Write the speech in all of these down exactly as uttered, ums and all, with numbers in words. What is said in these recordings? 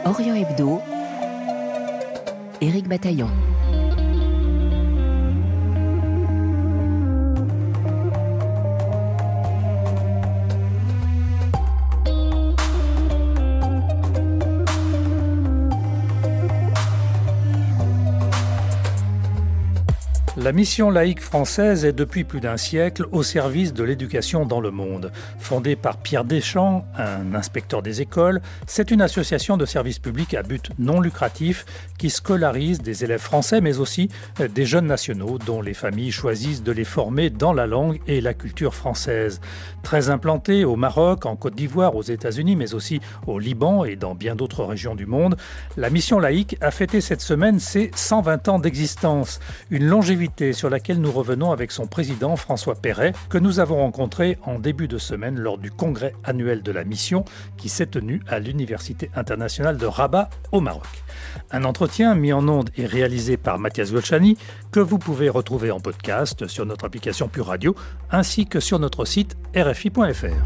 Orient Hebdo, Éric Bataillon. La mission laïque française est depuis plus d'un siècle au service de l'éducation dans le monde. Fondée par Pierre Deschamps, un inspecteur des écoles, c'est une association de services publics à but non lucratif qui scolarise des élèves français mais aussi des jeunes nationaux dont les familles choisissent de les former dans la langue et la culture française. Très implantée au Maroc, en Côte d'Ivoire, aux États-Unis mais aussi au Liban et dans bien d'autres régions du monde, la mission laïque a fêté cette semaine ses cent vingt ans d'existence. Une longévité sur laquelle nous revenons avec son président François Perret, que nous avons rencontré en début de semaine lors du congrès annuel de la mission qui s'est tenu à l'Université internationale de Rabat au Maroc. Un entretien mis en ondes et réalisé par Mathias Golchani que vous pouvez retrouver en podcast sur notre application Pure Radio ainsi que sur notre site r f i point f r.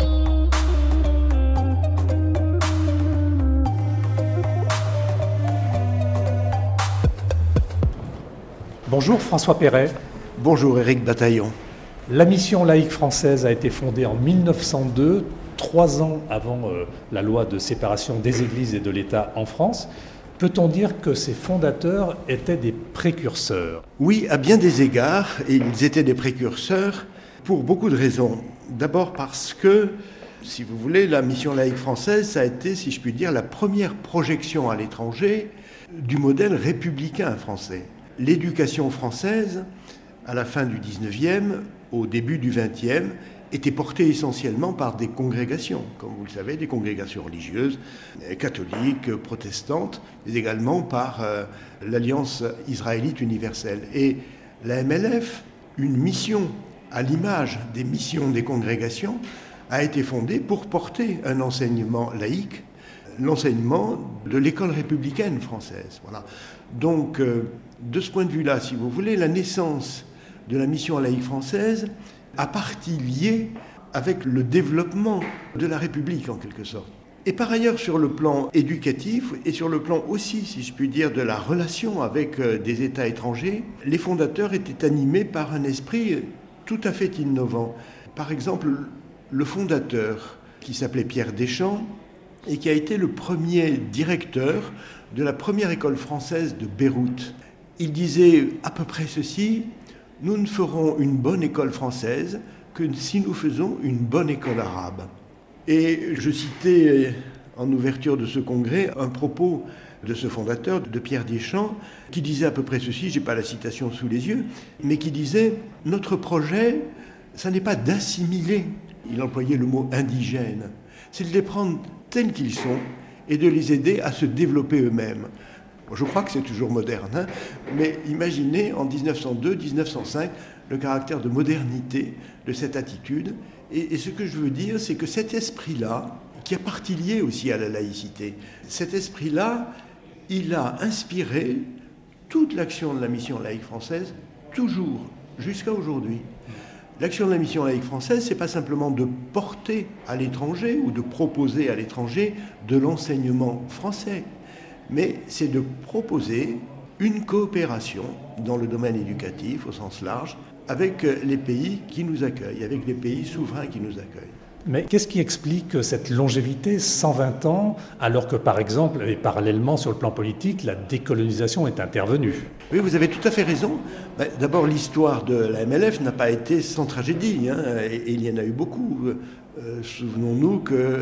Bonjour François Perret. Bonjour Éric Bataillon. La mission laïque française a été fondée en mille neuf cent deux, trois ans avant euh, la loi de séparation des églises et de l'État en France. Peut-on dire que ses fondateurs étaient des précurseurs ? Oui, à bien des égards, ils étaient des précurseurs pour beaucoup de raisons. D'abord parce que, si vous voulez, la mission laïque française, ça a été, si je puis dire, la première projection à l'étranger du modèle républicain français. L'éducation française, à la fin du dix-neuvième, au début du vingtième, était portée essentiellement par des congrégations, comme vous le savez, des congrégations religieuses, catholiques, protestantes, mais également par euh, l'Alliance israélite universelle. Et la M L F, une mission à l'image des missions des congrégations, a été fondée pour porter un enseignement laïque, l'enseignement de l'école républicaine française. Voilà. Donc, euh, de ce point de vue-là, si vous voulez, la naissance de la mission laïque française a partie liée avec le développement de la République, en quelque sorte. Et par ailleurs, sur le plan éducatif et sur le plan aussi, si je puis dire, de la relation avec euh, des États étrangers, les fondateurs étaient animés par un esprit tout à fait innovant. Par exemple, le fondateur, qui s'appelait Pierre Deschamps, et qui a été le premier directeur de la première école française de Beyrouth. Il disait à peu près ceci: nous ne ferons une bonne école française que si nous faisons une bonne école arabe. Et je citais en ouverture de ce congrès un propos de ce fondateur, de Pierre Deschamps, qui disait à peu près ceci, je n'ai pas la citation sous les yeux, mais qui disait: notre projet, ça n'est pas d'assimiler, il employait le mot indigène, c'est de les prendre tels qu'ils sont et de les aider à se développer eux-mêmes. Je crois que c'est toujours moderne, hein, mais imaginez en dix-neuf cent deux dix-neuf cent cinq le caractère de modernité de cette attitude. Et, et ce que je veux dire, c'est que cet esprit-là, qui a partie liée aussi à la laïcité, cet esprit-là, il a inspiré toute l'action de la mission laïque française, toujours, jusqu'à aujourd'hui. L'action de la mission laïque française, ce n'est pas simplement de porter à l'étranger ou de proposer à l'étranger de l'enseignement français, mais c'est de proposer une coopération dans le domaine éducatif au sens large avec les pays qui nous accueillent, avec les pays souverains qui nous accueillent. Mais qu'est-ce qui explique cette longévité, cent vingt ans, alors que par exemple, et parallèlement sur le plan politique, la décolonisation est intervenue ? Oui, vous avez tout à fait raison. D'abord, l'histoire de la M L F n'a pas été sans tragédie, hein, et il y en a eu beaucoup. Euh, souvenons-nous que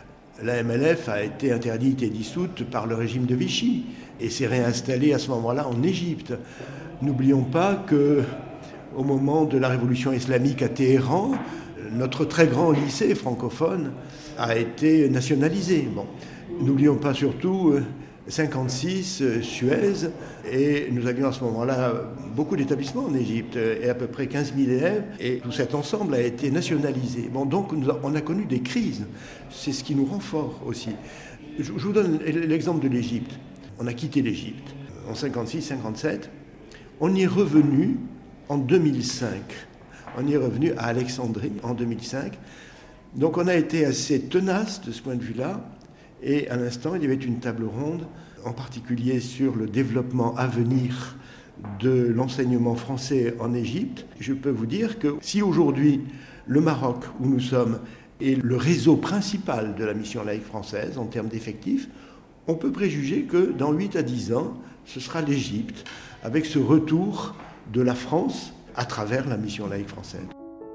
la M L F a été interdite et dissoute par le régime de Vichy et s'est réinstallée à ce moment-là en Égypte. N'oublions pas que, au moment de la révolution islamique à Téhéran, notre très grand lycée francophone a été nationalisé. Bon. N'oublions pas surtout euh, cinquante-six, euh, Suez, et nous avions à ce moment-là beaucoup d'établissements en Égypte, et à peu près quinze mille élèves, et tout cet ensemble a été nationalisé. Bon, donc nous a, on a connu des crises, c'est ce qui nous rend forts aussi. Je, je vous donne l'exemple de l'Égypte. On a quitté l'Égypte en cinquante-six cinquante-sept, on y est revenu en deux mille cinq. On y est revenu à Alexandrie en deux mille cinq. Donc on a été assez tenace de ce point de vue-là. Et à l'instant, il y avait une table ronde, en particulier sur le développement à venir de l'enseignement français en Égypte. Je peux vous dire que si aujourd'hui, le Maroc, où nous sommes, est le réseau principal de la mission laïque française en termes d'effectifs, on peut préjuger que dans huit à dix ans, ce sera l'Égypte, avec ce retour de la France à travers la mission laïque française.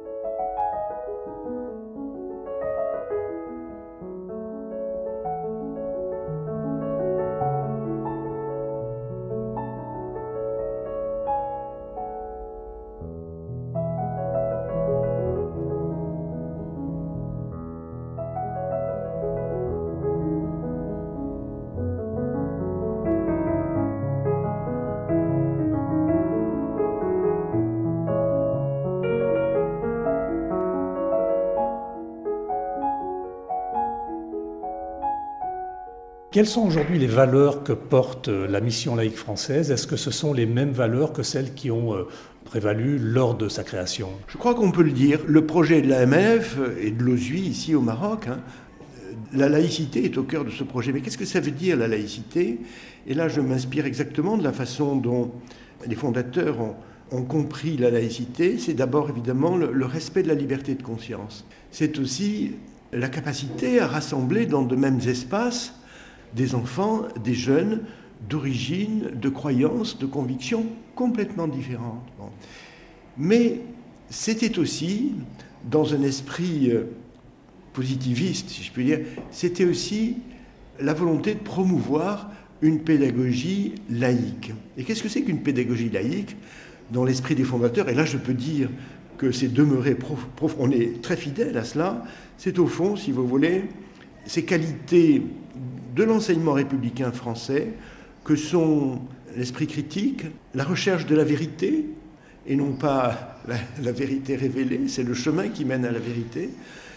Quelles sont aujourd'hui les valeurs que porte la mission laïque française? Est-ce que ce sont les mêmes valeurs que celles qui ont prévalu lors de sa création? Je crois qu'on peut le dire. Le projet de l'A M L F et de l'O S U I ici au Maroc, hein, la laïcité est au cœur de ce projet. Mais qu'est-ce que ça veut dire la laïcité? Et là, je m'inspire exactement de la façon dont les fondateurs ont, ont compris la laïcité. C'est d'abord évidemment le, le respect de la liberté de conscience. C'est aussi la capacité à rassembler dans de mêmes espaces des enfants, des jeunes, d'origine, de croyances, de convictions complètement différentes. Bon. Mais c'était aussi, dans un esprit positiviste, si je puis dire, c'était aussi la volonté de promouvoir une pédagogie laïque. Et qu'est-ce que c'est qu'une pédagogie laïque dans l'esprit des fondateurs? Et là, je peux dire que c'est demeuré prof, prof, on est très fidèle à cela. C'est au fond, si vous voulez, ces qualités de l'enseignement républicain français que sont l'esprit critique, la recherche de la vérité, et non pas la, la vérité révélée, c'est le chemin qui mène à la vérité.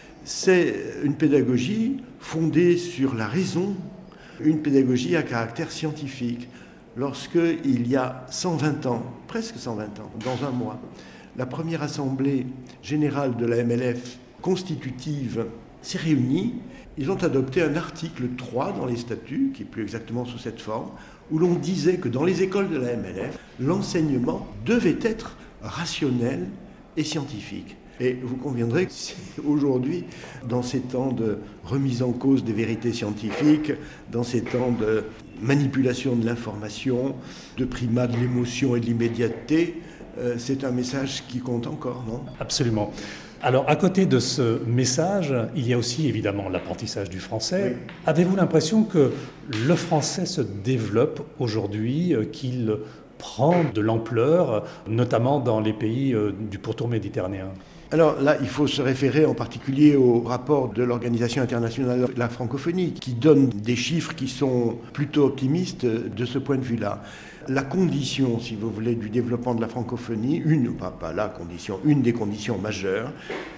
C'est une pédagogie fondée sur la raison, une pédagogie à caractère scientifique. Lorsqu'il y a cent vingt ans, presque cent vingt ans, dans un mois, la première assemblée générale de la M L F constitutive s'est réunie, ils ont adopté un article trois dans les statuts, qui est plus exactement sous cette forme, où l'on disait que dans les écoles de la M L F, l'enseignement devait être rationnel et scientifique. Et vous conviendrez que aujourd'hui, dans ces temps de remise en cause des vérités scientifiques, dans ces temps de manipulation de l'information, de primat de l'émotion et de l'immédiateté, euh, c'est un message qui compte encore, non? Absolument. Alors, à côté de ce message, il y a aussi évidemment l'apprentissage du français. Oui. Avez-vous l'impression que le français se développe aujourd'hui, qu'il prend de l'ampleur, notamment dans les pays du pourtour méditerranéen? Alors là, il faut se référer en particulier au rapport de l'Organisation internationale de la francophonie, qui donne des chiffres qui sont plutôt optimistes de ce point de vue-là. La condition, si vous voulez, du développement de la francophonie, une, pas, pas la condition, une des conditions majeures,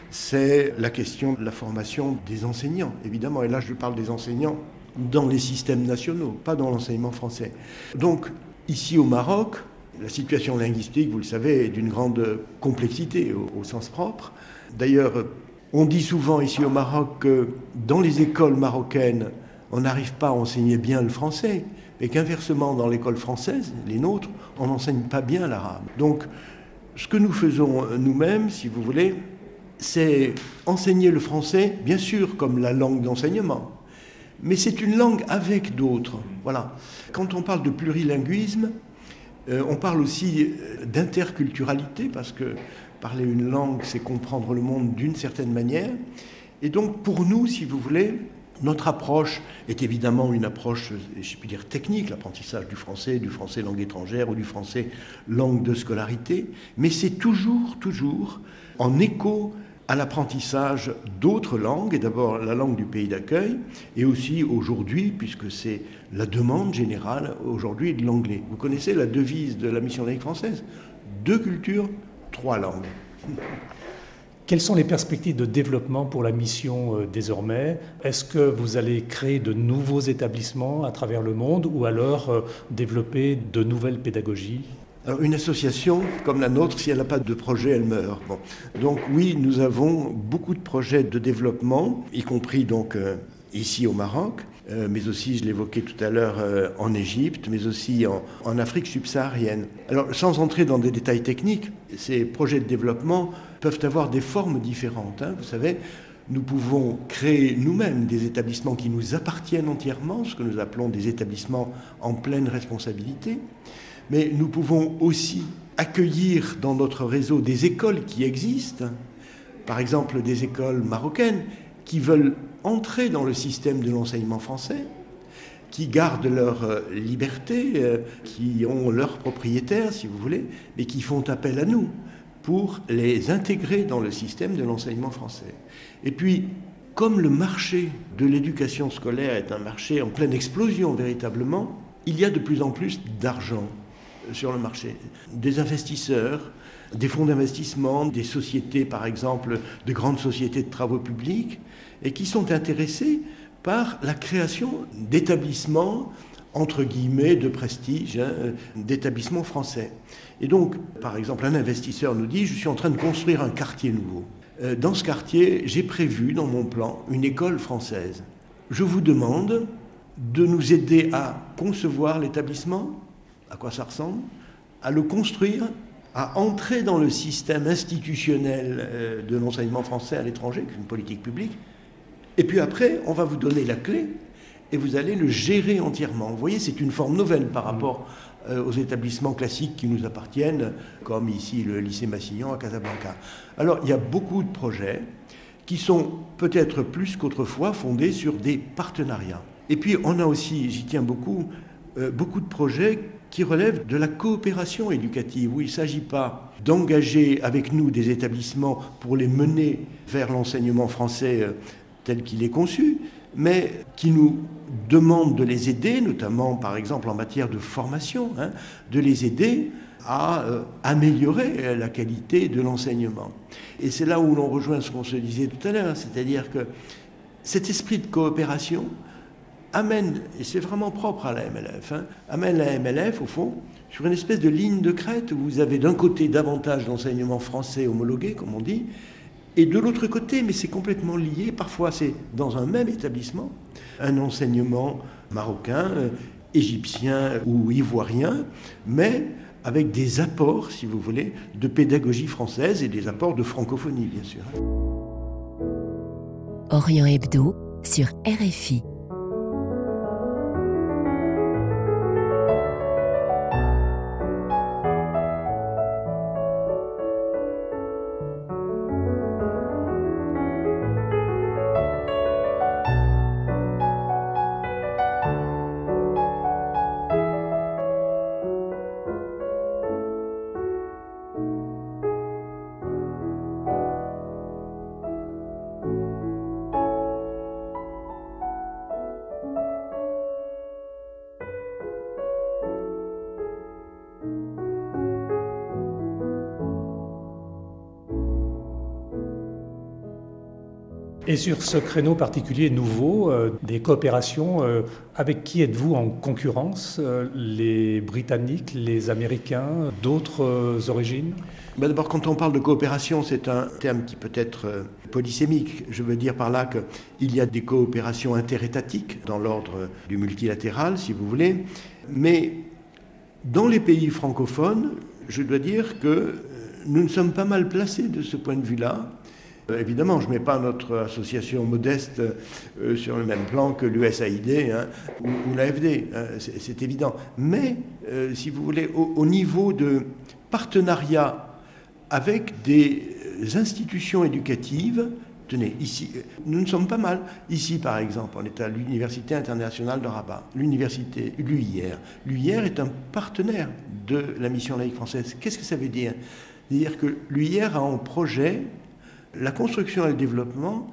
c'est la question de la formation des enseignants, évidemment. Et là, je parle des enseignants dans les systèmes nationaux, pas dans l'enseignement français. Donc, ici au Maroc, la situation linguistique, vous le savez, est d'une grande complexité au, au sens propre. D'ailleurs, on dit souvent ici au Maroc que dans les écoles marocaines, on n'arrive pas à enseigner bien le français, et qu'inversement, dans l'école française, les nôtres, on n'enseigne pas bien l'arabe. Donc, ce que nous faisons nous-mêmes, si vous voulez, c'est enseigner le français, bien sûr, comme la langue d'enseignement, mais c'est une langue avec d'autres. Voilà. Quand on parle de plurilinguisme, euh, on parle aussi d'interculturalité, parce que parler une langue, c'est comprendre le monde d'une certaine manière. Et donc, pour nous, si vous voulez, notre approche est évidemment une approche, je puis dire, technique, l'apprentissage du français, du français langue étrangère ou du français langue de scolarité, mais c'est toujours, toujours en écho à l'apprentissage d'autres langues, et d'abord la langue du pays d'accueil, et aussi aujourd'hui, puisque c'est la demande générale aujourd'hui de l'anglais. Vous connaissez la devise de la mission laïque française? Deux cultures, trois langues. Quelles sont les perspectives de développement pour la mission euh, désormais? Est-ce que vous allez créer de nouveaux établissements à travers le monde ou alors euh, développer de nouvelles pédagogies? Alors, une association comme la nôtre, si elle n'a pas de projet, elle meurt. Bon. Donc oui, nous avons beaucoup de projets de développement, y compris donc euh, ici au Maroc, euh, mais aussi, je l'évoquais tout à l'heure, euh, en Égypte, mais aussi en, en Afrique subsaharienne. Alors, sans entrer dans des détails techniques, ces projets de développement peuvent avoir des formes différentes. Hein. Vous savez, nous pouvons créer nous-mêmes des établissements qui nous appartiennent entièrement, ce que nous appelons des établissements en pleine responsabilité, mais nous pouvons aussi accueillir dans notre réseau des écoles qui existent, par exemple des écoles marocaines qui veulent entrer dans le système de l'enseignement français, qui gardent leur euh, liberté, euh, qui ont leurs propriétaires, si vous voulez, mais qui font appel à nous pour les intégrer dans le système de l'enseignement français. Et puis, comme le marché de l'éducation scolaire est un marché en pleine explosion véritablement, il y a de plus en plus d'argent sur le marché. Des investisseurs, des fonds d'investissement, des sociétés, par exemple, de grandes sociétés de travaux publics, et qui sont intéressés par la création d'établissements, entre guillemets, de prestige, hein, d'établissements français. Et donc, par exemple, un investisseur nous dit « Je suis en train de construire un quartier nouveau. Dans ce quartier, j'ai prévu dans mon plan une école française. Je vous demande de nous aider à concevoir l'établissement, à quoi ça ressemble, à le construire, à entrer dans le système institutionnel de l'enseignement français à l'étranger, qui est une politique publique. Et puis après, on va vous donner la clé et vous allez le gérer entièrement. » Vous voyez, c'est une forme nouvelle par rapport euh, aux établissements classiques qui nous appartiennent, comme ici le lycée Massillon à Casablanca. Alors, il y a beaucoup de projets qui sont peut-être plus qu'autrefois fondés sur des partenariats. Et puis, on a aussi, j'y tiens beaucoup, euh, beaucoup de projets qui relèvent de la coopération éducative, où il ne s'agit pas d'engager avec nous des établissements pour les mener vers l'enseignement français euh, tel qu'il est conçu, mais qui nous demandent de les aider, notamment par exemple en matière de formation, hein, de les aider à euh, améliorer la qualité de l'enseignement. Et c'est là où l'on rejoint ce qu'on se disait tout à l'heure, c'est-à-dire que cet esprit de coopération amène, et c'est vraiment propre à la M L F, hein, amène la M L F au fond sur une espèce de ligne de crête où vous avez d'un côté davantage d'enseignement français homologué, comme on dit, et de l'autre côté, mais c'est complètement lié, parfois c'est dans un même établissement, un enseignement marocain, euh, égyptien ou ivoirien, mais avec des apports, si vous voulez, de pédagogie française et des apports de francophonie, bien sûr. Orient Hebdo sur R F I. Et sur ce créneau particulier nouveau, euh, des coopérations, euh, avec qui êtes-vous en concurrence? euh, Les Britanniques, les Américains, d'autres euh, origines? Ben d'abord, quand on parle de coopération, c'est un terme qui peut être euh, polysémique. Je veux dire par là qu'il y a des coopérations interétatiques dans l'ordre du multilatéral, si vous voulez. Mais dans les pays francophones, je dois dire que nous ne sommes pas mal placés de ce point de vue-là. Euh, évidemment, je ne mets pas notre association modeste euh, sur le même plan que l'U S A I D hein, ou, ou l'A F D, hein, c'est, c'est évident. Mais, euh, si vous voulez, au, au niveau de partenariat avec des institutions éducatives, tenez, ici, nous ne sommes pas mal. Ici, par exemple, on est à l'Université internationale de Rabat, l'université, l'U I R. L'U I R est un partenaire de la mission laïque française. Qu'est-ce que ça veut dire? C'est-à-dire que l'U I R a en projet la construction et le développement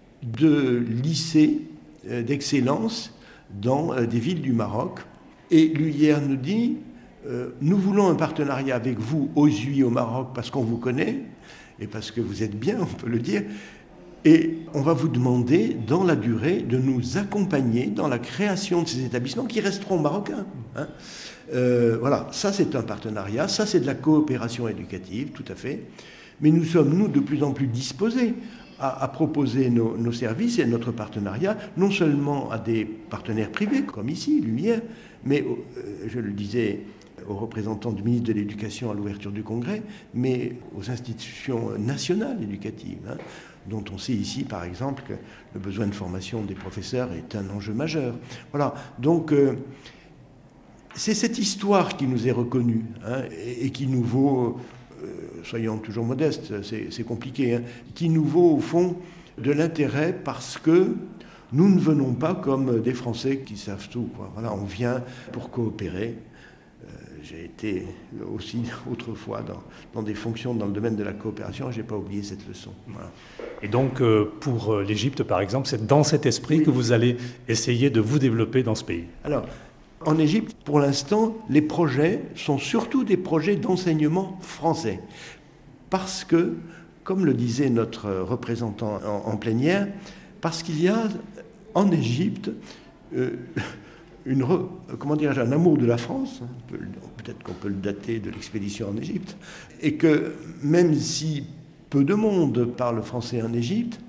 de lycées d'excellence dans des villes du Maroc. Et l'U I R nous dit, euh, nous voulons un partenariat avec vous aux U I au Maroc parce qu'on vous connaît et parce que vous êtes bien, on peut le dire. Et on va vous demander, dans la durée, de nous accompagner dans la création de ces établissements qui resteront marocains. Hein. Euh, voilà, ça c'est un partenariat, ça c'est de la coopération éducative, tout à fait. Mais nous sommes, nous, de plus en plus disposés à, à proposer nos, nos services et notre partenariat, non seulement à des partenaires privés, comme ici, Lumière, mais, euh, je le disais aux représentants du ministre de l'Éducation à l'ouverture du Congrès, mais aux institutions nationales éducatives, hein, dont on sait ici, par exemple, que le besoin de formation des professeurs est un enjeu majeur. Voilà, donc euh, c'est cette histoire qui nous est reconnue, hein, et, et qui nous vaut, euh, soyons toujours modestes, c'est, c'est compliqué, hein, qui nous vaut au fond de l'intérêt parce que nous ne venons pas comme des Français qui savent tout, quoi. Voilà, on vient pour coopérer. J'ai été aussi autrefois dans, dans des fonctions dans le domaine de la coopération, je n'ai pas oublié cette leçon. Voilà. Et donc euh, pour l'Égypte par exemple, c'est dans cet esprit oui. que vous allez essayer de vous développer dans ce pays. Alors, en Égypte, pour l'instant, les projets sont surtout des projets d'enseignement français. Parce que, comme le disait notre représentant en, en plénière, parce qu'il y a en Égypte... Euh, Une, comment dirais-je, un amour de la France, peut-être qu'on peut le dater de l'expédition en Égypte, et que même si peu de monde parle français en Égypte,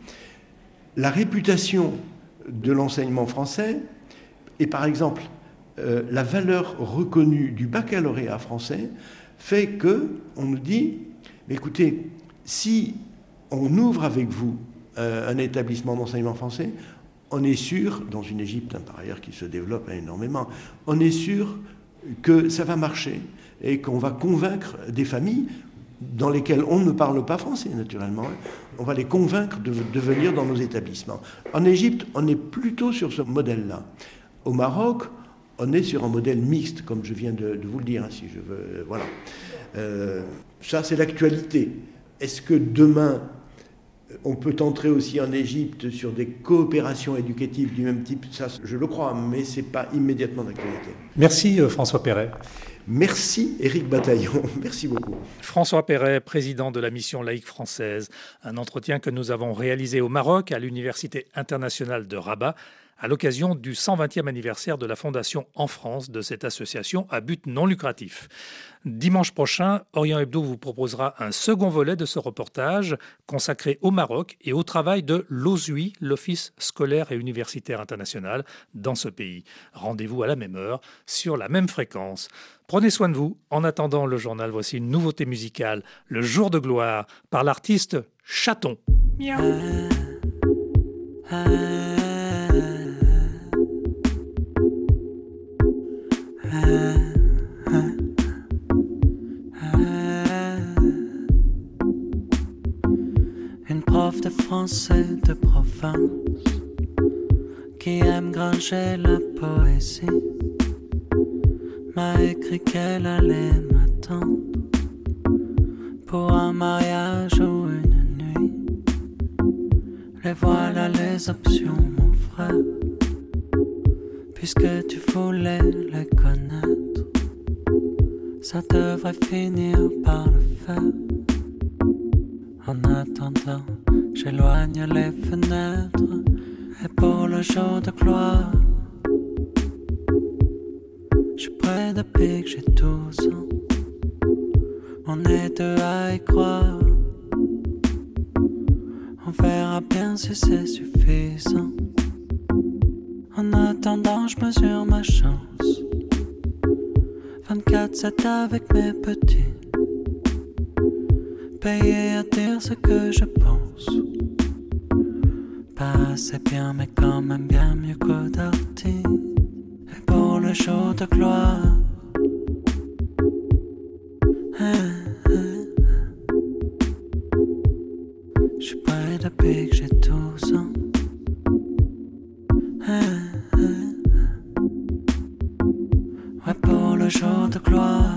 la réputation de l'enseignement français et par exemple euh, la valeur reconnue du baccalauréat français fait que on nous dit, mais écoutez, si on ouvre avec vous euh, un établissement d'enseignement français, on est sûr, dans une Égypte hein, par ailleurs qui se développe énormément, on est sûr que ça va marcher et qu'on va convaincre des familles dans lesquelles on ne parle pas français naturellement, on va les convaincre de, de venir dans nos établissements. En Égypte, on est plutôt sur ce modèle-là. Au Maroc, on est sur un modèle mixte, comme je viens de, de vous le dire, hein, si je veux. Voilà. Euh, ça, c'est l'actualité. Est-ce que demain, on peut entrer aussi en Égypte sur des coopérations éducatives du même type? Ça, je le crois, mais ce n'est pas immédiatement d'actualité. Merci François Perret. Merci Éric Bataillon, merci beaucoup. François Perret, président de la mission laïque française. Un entretien que nous avons réalisé au Maroc, à l'Université internationale de Rabat, à l'occasion du cent vingtième anniversaire de la fondation en France de cette association à but non lucratif. Dimanche prochain, Orient Hebdo vous proposera un second volet de ce reportage consacré au Maroc et au travail de l'O S U I, l'Office scolaire et universitaire international, dans ce pays. Rendez-vous à la même heure, sur la même fréquence. Prenez soin de vous. En attendant le journal, voici une nouveauté musicale, Le Jour de gloire, par l'artiste Chaton. Miaou. Ah, ah. Une prof de français de province qui aime granger la poésie m'a écrit qu'elle allait m'attendre pour un mariage ou une nuit. Les voilà les options, mon frère, puisque tu voulais les connaître. Ça devrait finir par le faire. En attendant, j'éloigne les fenêtres. Et pour le jour de gloire, je suis près depuis que j'ai douze ans. On est deux à y croire. On verra bien si c'est suffisant. En attendant, je mesure ma chance. vingt-quatre sept avec mes petits. Payé à dire ce que je pense. Pas assez bien, mais quand même bien mieux qu'au Darty. Et pour le jour de gloire, hein, hein, je suis prêt depuis que j'ai douze ans. Hein, hein, ouais, pour le jour de gloire.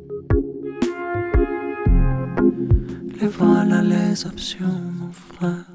Et voilà les options, mon frère.